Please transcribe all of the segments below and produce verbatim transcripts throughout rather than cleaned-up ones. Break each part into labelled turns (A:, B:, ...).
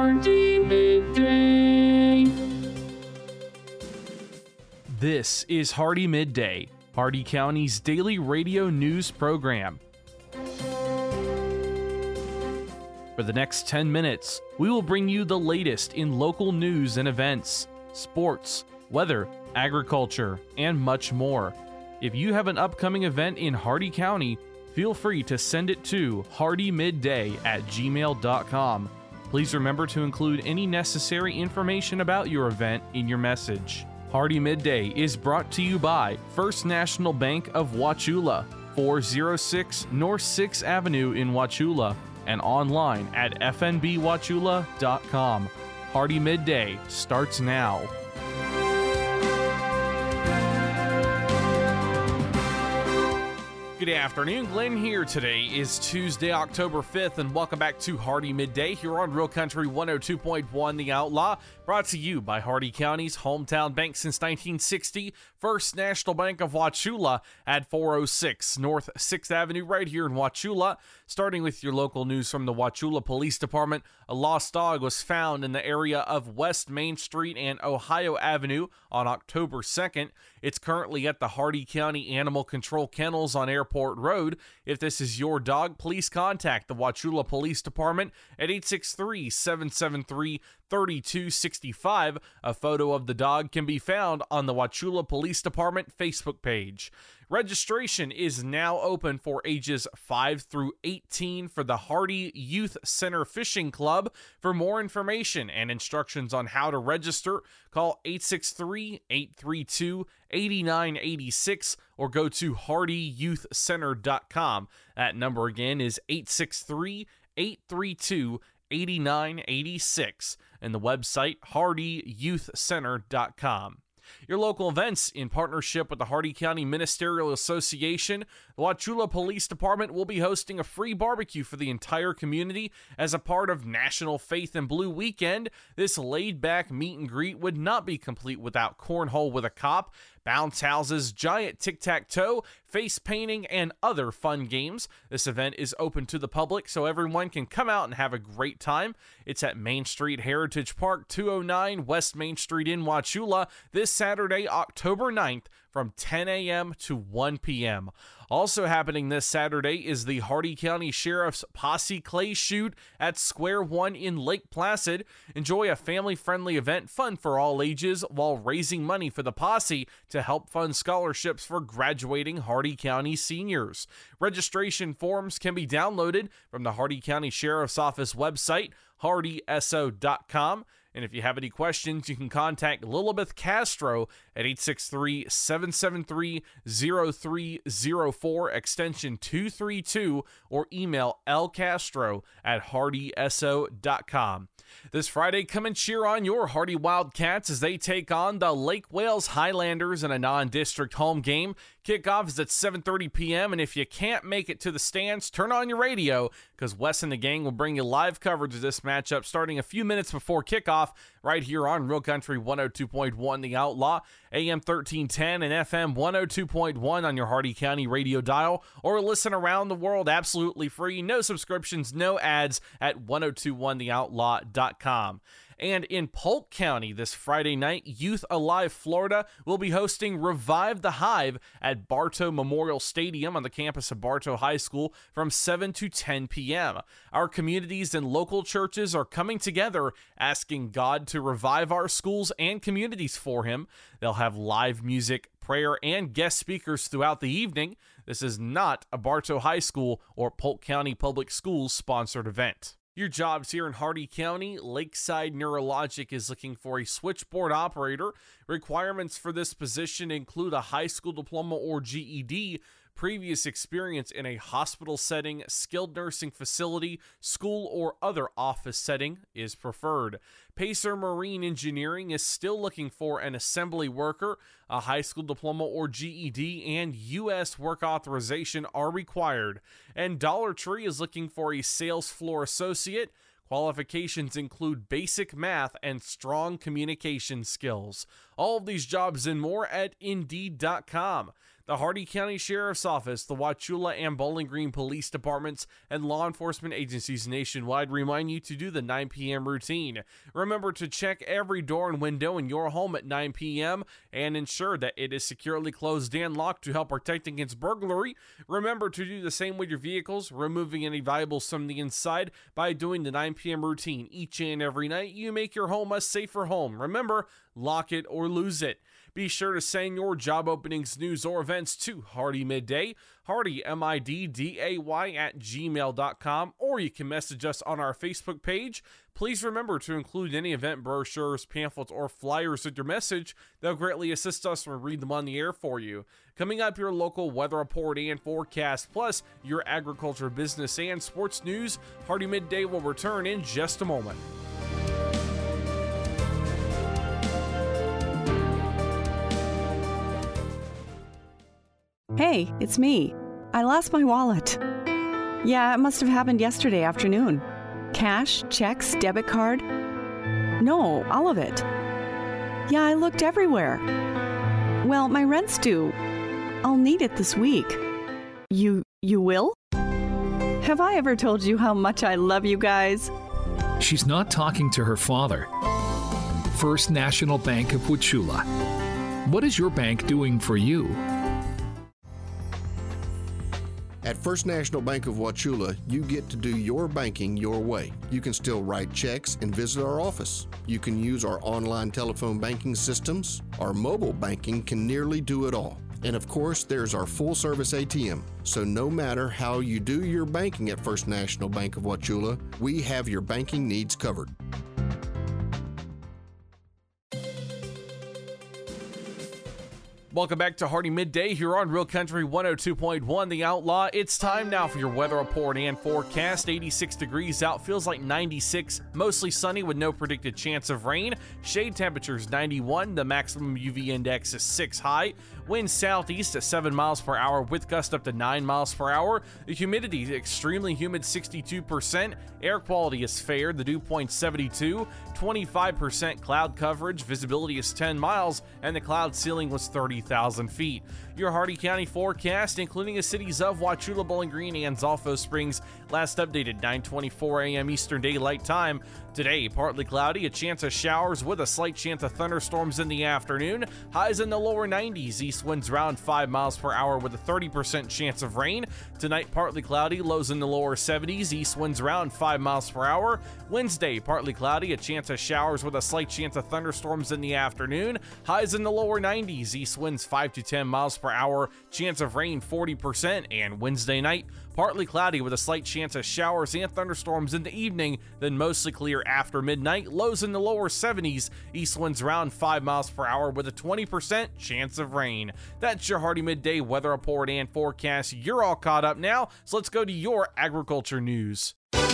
A: Hardy Midday.
B: This is Hardy Midday, Hardy County's daily radio news program. For the next ten minutes, we will bring you the latest in local news and events, sports, weather, agriculture, and much more. If you have an upcoming event in Hardy County, feel free to send it to hardymidday at gmail dot com. Please remember to include any necessary information about your event in your message. Hardy Midday is brought to you by First National Bank of Wauchula, four oh six North sixth Avenue in Wauchula, and online at f n b wauchula dot com. Hardy Midday starts now. Good afternoon, Glenn here. Today is Tuesday, October fifth, and welcome back to Hardy Midday here on Real Country one oh two point one The Outlaw, brought to you by Hardy County's hometown bank since nineteen sixty, First National Bank of Wauchula at four oh six North sixth Avenue right here in Wauchula. Starting with your local news from the Wauchula Police Department, a lost dog was found in the area of West Main Street and Ohio Avenue on October second. It's currently at the Hardy County Animal Control Kennels on Airport Road. If this is your dog, please contact the Wauchula Police Department at eight six three, seven seven three, three two six five. A photo of the dog can be found on the Wauchula Police Department Facebook page. Registration is now open for ages five through eighteen for the Hardy Youth Center Fishing Club. For more information and instructions on how to register, call eight six three, eight three two, eight nine eight six or go to hardy youth center dot com. That number again is eight six three, eight three two, eight nine eight six and the website hardy youth center dot com. Your local events in partnership with the Hardy County Ministerial Association, the Wauchula Police Department will be hosting a free barbecue for the entire community as a part of National Faith in Blue Weekend. This laid-back meet and greet would not be complete without cornhole with a cop, bounce houses, giant tic-tac-toe, face painting, and other fun games. This event is open to the public, so everyone can come out and have a great time. It's at Main Street Heritage Park, two oh nine West Main Street in Wauchula, this Saturday, October ninth, from ten a.m. to one p.m. Also happening this Saturday is the Hardy County Sheriff's Posse Clay Shoot at Square One in Lake Placid. Enjoy a family-friendly event, fun for all ages, while raising money for the posse to help fund scholarships for graduating Hardy County seniors. Registration forms can be downloaded from the Hardy County Sheriff's Office website, hardy s o dot com. And if you have any questions, you can contact Lilibeth Castro at eight six three, seven seven three, zero three zero four, extension two three two, or email lcastro at hardy s o dot com. This Friday, come and cheer on your Hardy Wildcats as they take on the Lake Wales Highlanders in a non-district home game. Kickoff is at seven thirty p.m., and if you can't make it to the stands, turn on your radio, because Wes and the gang will bring you live coverage of this matchup starting a few minutes before kickoff right here on Real Country one oh two point one The Outlaw, A M thirteen ten and F M one oh two point one on your Hardy County radio dial, or listen around the world absolutely free, no subscriptions, no ads at ten twenty-one the outlaw dot com. And in Polk County this Friday night, Youth Alive Florida will be hosting Revive the Hive at Bartow Memorial Stadium on the campus of Bartow High School from seven to ten p.m. Our communities and local churches are coming together, asking God to revive our schools and communities for Him. They'll have live music, prayer, and guest speakers throughout the evening. This is not a Bartow High School or Polk County Public Schools sponsored event. Your jobs here in Hardy County, Lakeside Neurologic is looking for a switchboard operator. Requirements for this position include a high school diploma or G E D, previous experience in a hospital setting, skilled nursing facility, school, or other office setting is preferred. Pacer Marine Engineering is still looking for an assembly worker. A high school diploma or G E D and U S work authorization are required. And Dollar Tree is looking for a sales floor associate. Qualifications include basic math and strong communication skills. All of these jobs and more at Indeed dot com. The Hardy County Sheriff's Office, the Wauchula and Bowling Green Police Departments, and law enforcement agencies nationwide remind you to do the nine p.m. routine. Remember to check every door and window in your home at nine p.m. and ensure that it is securely closed and locked to help protect against burglary. Remember to do the same with your vehicles, removing any valuables from the inside by doing the nine p.m. routine each and every night. You make your home a safer home. Remember, lock it or lose it. Be sure to send your job openings, news, or events to Hardy Midday, Hardy, M I D D A Y, at gmail dot com, or you can message us on our Facebook page. Please remember to include any event brochures, pamphlets, or flyers with your message. They'll greatly assist us when we read them on the air for you. Coming up, your local weather report and forecast, plus your agriculture, business, and sports news. Hardy Midday will return in just a moment.
C: Hey, it's me. I lost my wallet. Yeah, it must have happened yesterday afternoon. Cash, checks, debit card. No, all of it. Yeah, I looked everywhere. Well, my rent's due. I'll need it this week. You, you will? Have I ever told you how much I love you guys?
D: She's not talking to her father. First National Bank of Wauchula. What is your bank doing for you?
E: At First National Bank of Wauchula, you get to do your banking your way. You can still write checks and visit our office. You can use our online telephone banking systems. Our mobile banking can nearly do it all. And of course, there's our full-service A T M. So no matter how you do your banking at First National Bank of Wauchula, we have your banking needs covered.
B: Welcome back to Hardy Midday here on Real Country one oh two point one The Outlaw. It's time now for your weather report and forecast. eighty-six degrees out, feels like ninety-six, mostly sunny with no predicted chance of rain. Shade temperatures ninety-one, the maximum U V index is six high. Wind southeast at seven miles per hour with gust up to nine miles per hour. The humidity is extremely humid, sixty-two percent. Air quality is fair, the dew point seventy-two. twenty-five percent cloud coverage, visibility is ten miles, and the cloud ceiling was thirty thousand feet. Your Hardy County forecast, including the cities of Wauchula, Bowling Green, and Zolfo Springs, last updated nine twenty-four a.m. Eastern Daylight Time. Today, partly cloudy, a chance of showers with a slight chance of thunderstorms in the afternoon. Highs in the lower nineties, east winds around five miles per hour with a thirty percent chance of rain. Tonight, partly cloudy, lows in the lower seventies, east winds around five miles per hour. Wednesday, partly cloudy, a chance of showers with a slight chance of thunderstorms in the afternoon. Highs in the lower nineties, east winds five to ten miles per hour, chance of rain forty percent. And Wednesday night, partly cloudy with a slight chance of showers and thunderstorms in the evening, then mostly clear after midnight. Lows in the lower seventies, east winds around five miles per hour with a twenty percent chance of rain. That's your Hardy Midday weather report and forecast. You're all caught up now, so let's go to your agriculture news.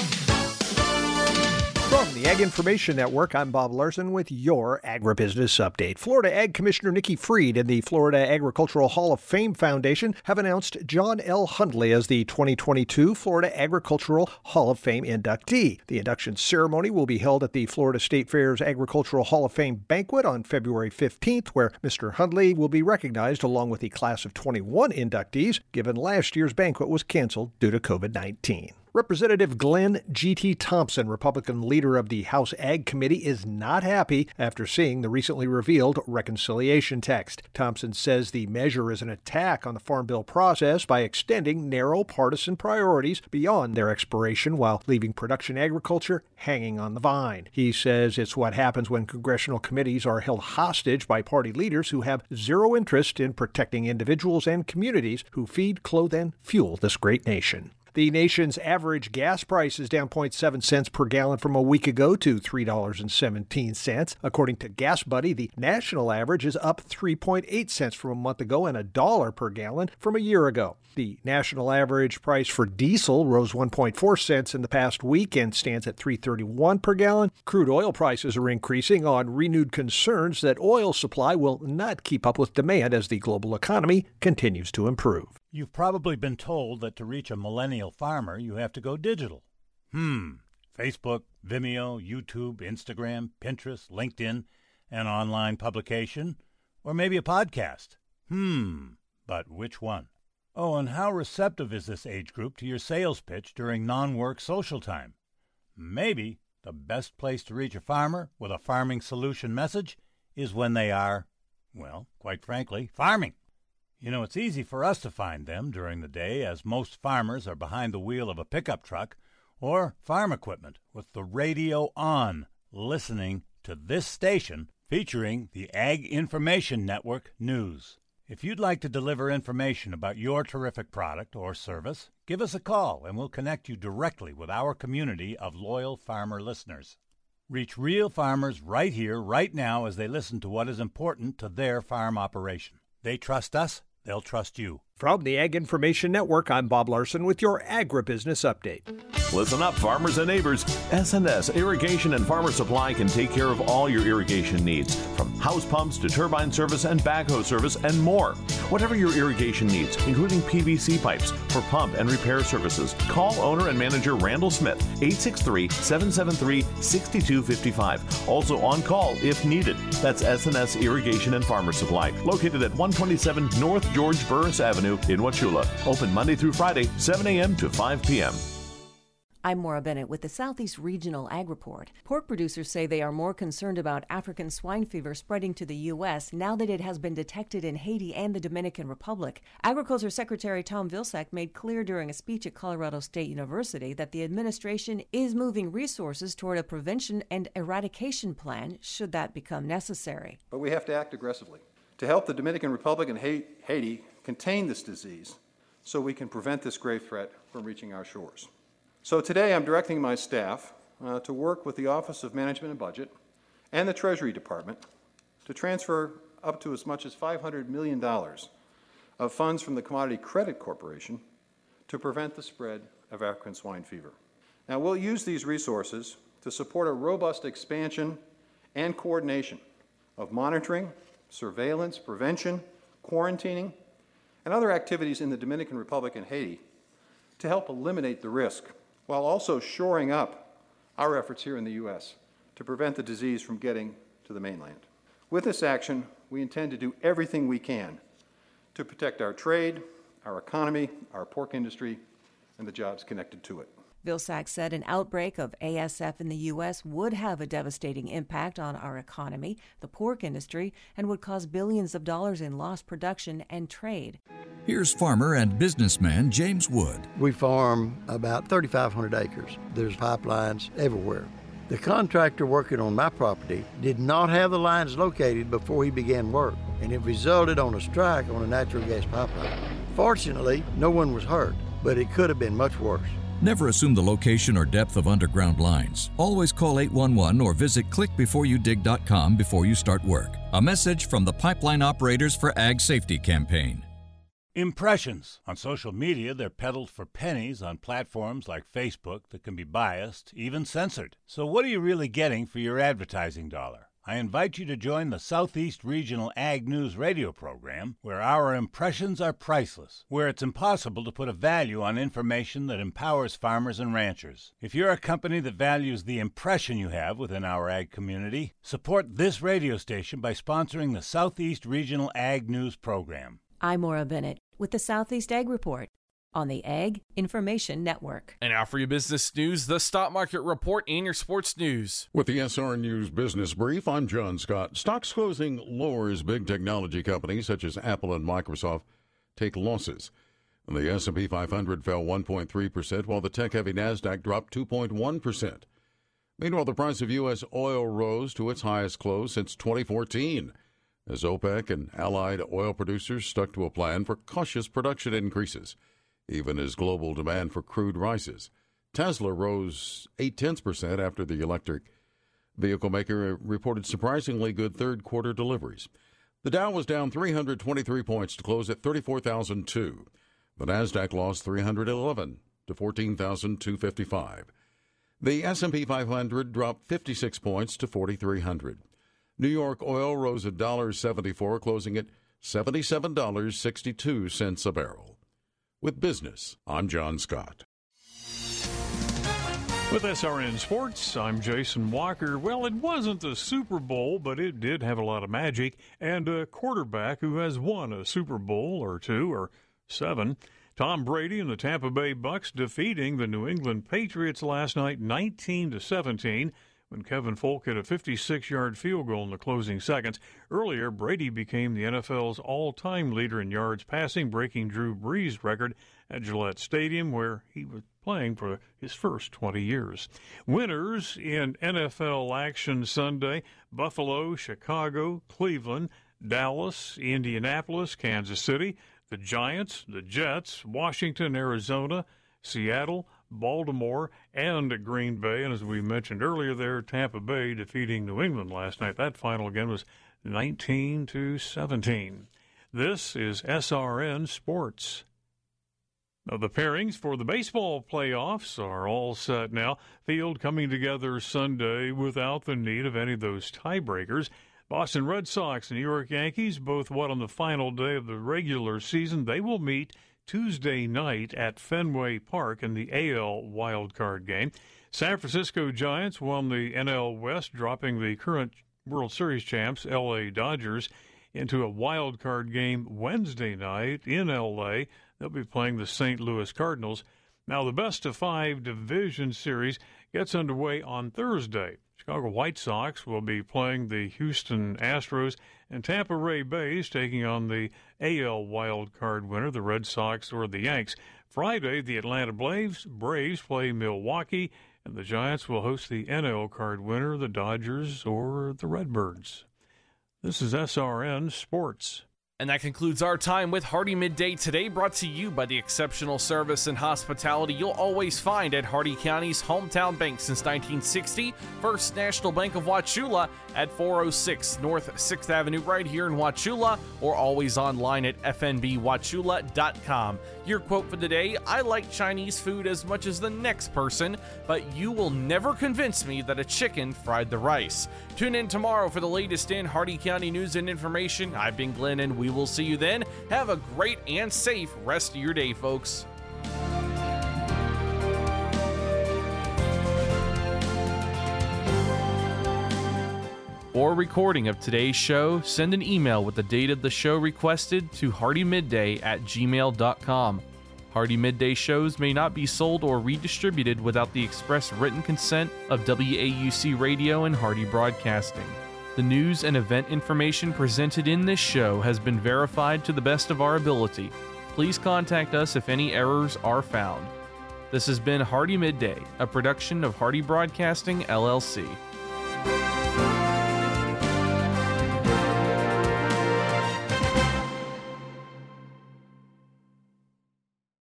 F: From the Ag Information Network, I'm Bob Larson with your Agribusiness Update. Florida Ag Commissioner Nikki Fried and the Florida Agricultural Hall of Fame Foundation have announced John L. Hundley as the twenty twenty-two Florida Agricultural Hall of Fame inductee. The induction ceremony will be held at the Florida State Fair's Agricultural Hall of Fame banquet on February fifteenth, where Mister Hundley will be recognized along with the class of twenty-one inductees, given last year's banquet was canceled due to covid nineteen. Representative Glenn G T. Thompson, Republican leader of the House Ag Committee, is not happy after seeing the recently revealed reconciliation text. Thompson says the measure is an attack on the Farm Bill process by extending narrow partisan priorities beyond their expiration while leaving production agriculture hanging on the vine. He says it's what happens when congressional committees are held hostage by party leaders who have zero interest in protecting individuals and communities who feed, clothe, and fuel this great nation. The nation's average gas price is down zero point seven cents per gallon from a week ago to three dollars and seventeen cents. According to Gas Buddy, the national average is up three point eight cents from a month ago and a dollar per gallon from a year ago. The national average price for diesel rose one point four cents in the past week and stands at three dollars and thirty-one cents per gallon. Crude oil prices are increasing on renewed concerns that oil supply will not keep up with demand as the global economy continues to improve.
G: You've probably been told that to reach a millennial farmer, you have to go digital. Hmm. Facebook, Vimeo, YouTube, Instagram, Pinterest, LinkedIn, an online publication, or maybe a podcast. Hmm. but which one? Oh, and how receptive is this age group to your sales pitch during non-work social time? Maybe the best place to reach a farmer with a farming solution message is when they are, well, quite frankly, farming. You know, it's easy for us to find them during the day, as most farmers are behind the wheel of a pickup truck or farm equipment with the radio on, listening to this station featuring the Ag Information Network News. If you'd like to deliver information about your terrific product or service, give us a call and we'll connect you directly with our community of loyal farmer listeners. Reach real farmers right here, right now, as they listen to what is important to their farm operation. They trust us, they'll trust you.
F: From the Ag Information Network, I'm Bob Larson with your Agribusiness Update.
H: Listen up, farmers and neighbors. S and S Irrigation and Farmer Supply can take care of all your irrigation needs, from house pumps to turbine service and backhoe service and more. Whatever your irrigation needs, including P V C pipes for pump and repair services, call owner and manager Randall Smith, eight six three, seven seven three, six two five five. Also on call if needed. That's S and S Irrigation and Farmer Supply, located at one twenty-seven North George Burris Avenue in Wauchula. Open Monday through Friday, seven a.m. to five p.m.
I: I'm Maura Bennett with the Southeast Regional Ag Report. Pork producers say they are more concerned about African swine fever spreading to the U S now that it has been detected in Haiti and the Dominican Republic. Agriculture Secretary Tom Vilsack made clear during a speech at Colorado State University that the administration is moving resources toward a prevention and eradication plan should that become necessary.
J: But we have to act aggressively to help the Dominican Republic and Haiti contain this disease so we can prevent this grave threat from reaching our shores. So today I'm directing my staff uh, to work with the Office of Management and Budget and the Treasury Department to transfer up to as much as five hundred million dollars of funds from the Commodity Credit Corporation to prevent the spread of African swine fever. Now, we'll use these resources to support a robust expansion and coordination of monitoring, surveillance, prevention, quarantining, and other activities in the Dominican Republic and Haiti to help eliminate the risk, while also shoring up our efforts here in the U S to prevent the disease from getting to the mainland. With this action, we intend to do everything we can to protect our trade, our economy, our pork industry, and the jobs connected to it.
I: Vilsack said an outbreak of A S F in the U S would have a devastating impact on our economy, the pork industry, and would cause billions of dollars in lost production and trade.
K: Here's farmer and businessman James Wood.
L: We farm about thirty-five hundred acres. There's pipelines everywhere. The contractor working on my property did not have the lines located before he began work, and it resulted on a strike on a natural gas pipeline. Fortunately, no one was hurt, but it could have been much worse.
K: Never assume the location or depth of underground lines. Always call eight one one or visit click before you dig dot com before you start work. A message from the Pipeline Operators for Ag Safety campaign.
G: Impressions. On social media, they're peddled for pennies on platforms like Facebook that can be biased, even censored. So what are you really getting for your advertising dollar? I invite you to join the Southeast Regional Ag News radio program, where our impressions are priceless, where it's impossible to put a value on information that empowers farmers and ranchers. If you're a company that values the impression you have within our ag community, support this radio station by sponsoring the Southeast Regional Ag News program.
I: I'm Maura Bennett with the Southeast Ag Report on the Ag Information Network.
B: And now for your business news, the stock market report, and your sports news.
M: With the S R News Business Brief, I'm John Scott. Stocks closing lower as big technology companies such as Apple and Microsoft take losses. The S and P five hundred fell one point three percent, while the tech-heavy NASDAQ dropped two point one percent. Meanwhile, the price of U S oil rose to its highest close since twenty fourteen, as OPEC and allied oil producers stuck to a plan for cautious production increases, even as global demand for crude rises. Tesla rose eight tenths percent after the electric vehicle maker reported surprisingly good third-quarter deliveries. The Dow was down three hundred twenty-three points to close at thirty-four thousand two. The NASDAQ lost three hundred eleven to fourteen thousand two hundred fifty-five. The S and P five hundred dropped fifty-six points to forty-three hundred. New York oil rose one dollar and seventy-four cents, closing at seventy-seven dollars and sixty-two cents a barrel. With business, I'm John Scott.
N: With S R N Sports, I'm Jason Walker. Well, it wasn't the Super Bowl, but it did have a lot of magic, and a quarterback who has won a Super Bowl or two or seven. Tom Brady and the Tampa Bay Bucks defeating the New England Patriots last night nineteen to seventeen when Kevin Folk hit a fifty-six-yard field goal in the closing seconds. Earlier, Brady became the N F L's all-time leader in yards passing, breaking Drew Brees' record at Gillette Stadium, where he was playing for his first twenty years. Winners in N F L action Sunday: Buffalo, Chicago, Cleveland, Dallas, Indianapolis, Kansas City, the Giants, the Jets, Washington, Arizona, Seattle, Baltimore, and Green Bay. And as we mentioned earlier there, Tampa Bay defeating New England last night. That final again was nineteen to seventeen. This is S R N Sports. Now, the pairings for the baseball playoffs are all set now. Field coming together Sunday without the need of any of those tiebreakers. Boston Red Sox and New York Yankees both won on the final day of the regular season. They will meet Tuesday night at Fenway Park in the A L wildcard game. San Francisco Giants won the N L West, dropping the current World Series champs, L A Dodgers, into a wildcard game Wednesday night in L A. They'll be playing the Saint Louis Cardinals. Now, the best-of-five division series gets underway on Thursday. Chicago White Sox will be playing the Houston Astros, and Tampa Ray Bays taking on the A L wildcard winner, the Red Sox or the Yanks. Friday, the Atlanta Braves, Braves play Milwaukee, and the Giants will host the N L card winner, the Dodgers or the Redbirds. This is S R N Sports.
B: And that concludes our time with Hardee Midday today, brought to you by the exceptional service and hospitality you'll always find at Hardee County's hometown bank since nineteen sixty, First National Bank of Wauchula at four oh six North sixth Avenue right here in Wauchula, or always online at f n b wauchula dot com. Your quote for the day: I like Chinese food as much as the next person, but you will never convince me that a chicken fried the rice. Tune in tomorrow for the latest in Hardee County news and information. I've been Glenn, and we will see you then. Have a great and safe rest of your day, folks. For a recording of today's show, send an email with the date of the show requested to hardymidday at gmail dot com. Hardee Midday shows may not be sold or redistributed without the express written consent of W A U C Radio and Hardee Broadcasting. The news and event information presented in this show has been verified to the best of our ability. Please contact us if any errors are found. This has been Hardee Midday, a production of Hardee Broadcasting, L L C.